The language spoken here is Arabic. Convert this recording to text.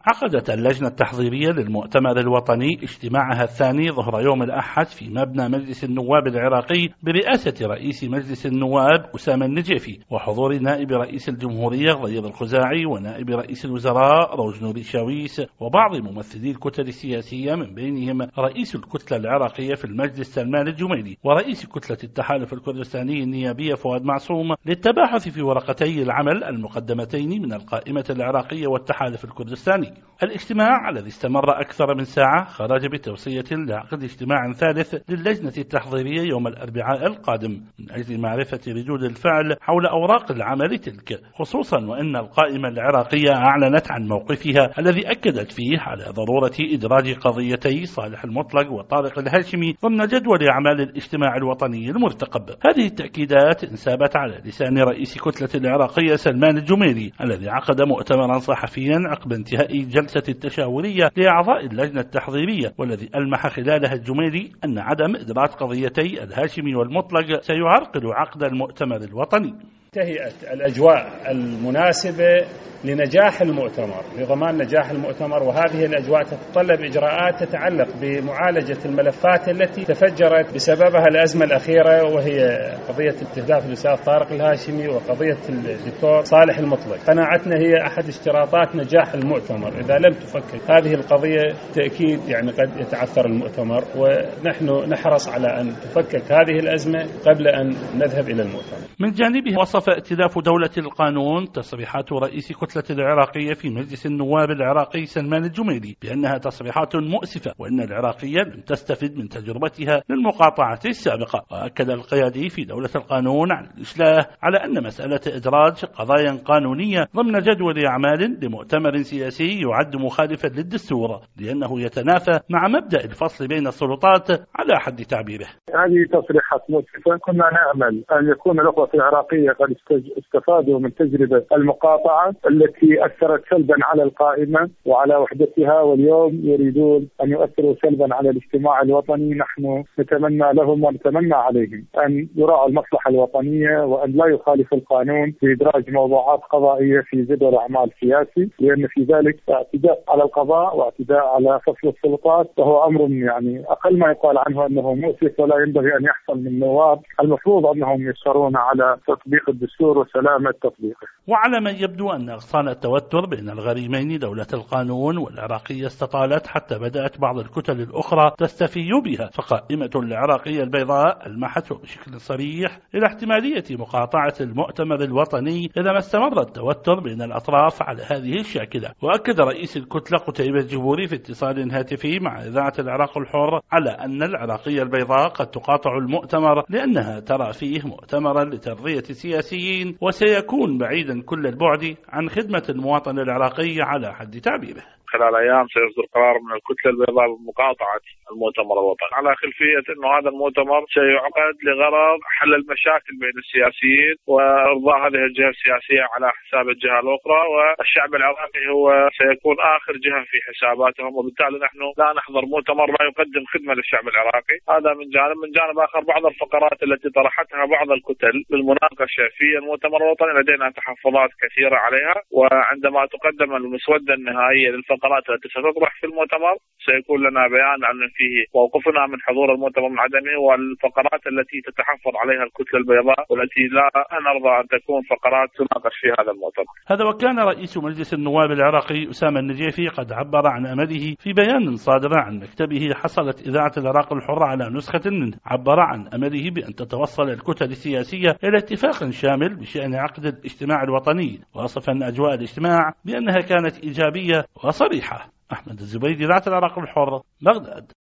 عقدت اللجنة التحضيرية للمؤتمر الوطني اجتماعها الثاني ظهر يوم الأحد في مبنى مجلس النواب العراقي برئاسة رئيس مجلس النواب أسامة النجيفي وحضور نائب رئيس الجمهورية غير الخزاعي ونائب رئيس الوزراء روج نوري شاويس وبعض ممثلي الكتل السياسية من بينهم رئيس الكتلة العراقية في المجلس سلمان الجميلي ورئيس كتلة التحالف الكردستاني النيابية فؤاد معصوم للتباحث في ورقتي العمل المقدمتين من القائمة العراقية والتحالف الكردستاني. الاجتماع الذي استمر أكثر من ساعة خرج بتوصية لعقد اجتماع ثالث للجنة التحضيرية يوم الأربعاء القادم من أجل معرفة ردود الفعل حول أوراق العمل تلك، خصوصا وأن القائمة العراقية أعلنت عن موقفها الذي أكدت فيه على ضرورة إدراج قضيتي صالح المطلق وطارق الهاشمي ضمن جدول أعمال الاجتماع الوطني المرتقب. هذه التأكيدات انسابت على لسان رئيس كتلة العراقية سلمان الجميلي الذي عقد مؤتمرا صحفيا عقب انتهاء جلسة التشاورية لأعضاء اللجنة التحضيرية، والذي ألمح خلالها الجميلي أن عدم إدراج قضيتي الهاشمي والمطلق سيعرقل عقد المؤتمر الوطني. تهيئت الأجواء المناسبة لنجاح المؤتمر، لضمان نجاح المؤتمر، وهذه الأجواء تتطلب إجراءات تتعلق بمعالجة الملفات التي تفجرت بسببها الأزمة الأخيرة، وهي قضية استهداف الأستاذ طارق الهاشمي وقضية الدكتور صالح المطلق. قناعتنا هي أحد اشتراطات نجاح المؤتمر، إذا لم تفكر هذه القضية تأكيد قد يتعثر المؤتمر، ونحن نحرص على أن تفكك هذه الأزمة قبل أن نذهب إلى المؤتمر. من جانبه وصف ائتلاف دولة القانون تصريحات رئيس كتلة العراقية في مجلس النواب العراقي سلمان الجميلي بأنها تصريحات مؤسفة، وأن العراقية لم تستفد من تجربتها للمقاطعة السابقة. وأكد القيادي في دولة القانون عن الإشلاء على أن مسألة إدراج قضايا قانونية ضمن جدول أعمال لمؤتمر سياسي يعد مخالفا للدستور، لأنه يتنافى مع مبدأ الفصل بين السلطات على حد تعبيره. هذه تصريحات مؤسفة. كنا نأمل أن يكون الأخوة العراقية قد استفادوا من تجربة المقاطعة التي أثرت سلبا على القائمة وعلى وحدتها، واليوم يريدون أن يؤثروا سلبا على الاجتماع الوطني. نحن نتمنى لهم ونتمنى عليهم أن يراعوا المصلحة الوطنية وأن لا يخالفوا القانون بإدراج موضوعات قضائية في جدول أعمال سياسي، لأن في ذلك اعتداء على القضاء واعتداء على فصل السلطات، وهو أمر أقل ما يقال عنه أنه مؤسف ولا ينبغي أن يحصل من النواب. المفروض أنهم يسيرون على تطبيق الدستور وسلامة تطبيقه. وعلى من يبدو أن أغصان التوتر بين الغريمين دولة القانون والعراقية استطالت حتى بدأت بعض الكتل الأخرى تستفي بها، فقائمة العراقية البيضاء ألمحت بشكل صريح إلى احتمالية مقاطعة المؤتمر الوطني إذا ما استمر التوتر بين الأطراف على هذه الشاكلة. وأكد رئيس الكتلة قتيبة الجبوري في اتصال هاتفي مع إذاعة العراق الحر على أن العراقية البيضاء قد تقاطع المؤتمر لأنها ترى فيه مؤتمرا لترضية السياسيين، وسيكون بعيدا كل البعد عن خدمة المواطن العراقي على حد تعبيره. خلال أيام سيصدر قرار من الكتلة البيضاء بمقاطعة المؤتمر الوطني، على خلفية أنه هذا المؤتمر سيعقد لغرض حل المشاكل بين السياسيين وإرضاء هذه الجهة السياسية على حساب الجهة الأخرى، والشعب العراقي هو سيكون آخر جهة في حساباتهم، وبالتالي نحن لا نحضر مؤتمر لا يقدم خدمة للشعب العراقي. هذا من جانب. من جانب آخر بعض الفقرات التي طرحتها بعض الكتل للمناقشة في المؤتمر الوطني لدينا تحفظات كثيرة عليها، وعندما تقدم المسودة النهائية للفقرات التي ستطرح في المؤتمر سيكون لنا بيان عن فيه موقفنا من حضور المؤتمر من عدمه، والفقرات التي تتحفظ عليها الكتلة البيضاء والتي لا نرضى أن تكون فقرات تناقش في هذا المؤتمر. هذا وكان رئيس مجلس النواب العراقي أسامة النجيفي قد عبر عن أمله في بيان صادر عن مكتبه. حصلت إذاعة العراق الحر على نسخة منه عبر عن أمله بأن تتوصل الكتل السياسية إلى اتفاق شامل بشأن عقد الاجتماع الوطني، وصفا أجواء الاجتماع بأنها كانت إيجابية وصريحة. أحمد الزبيدي، إذاعة العراق الحر، بغداد.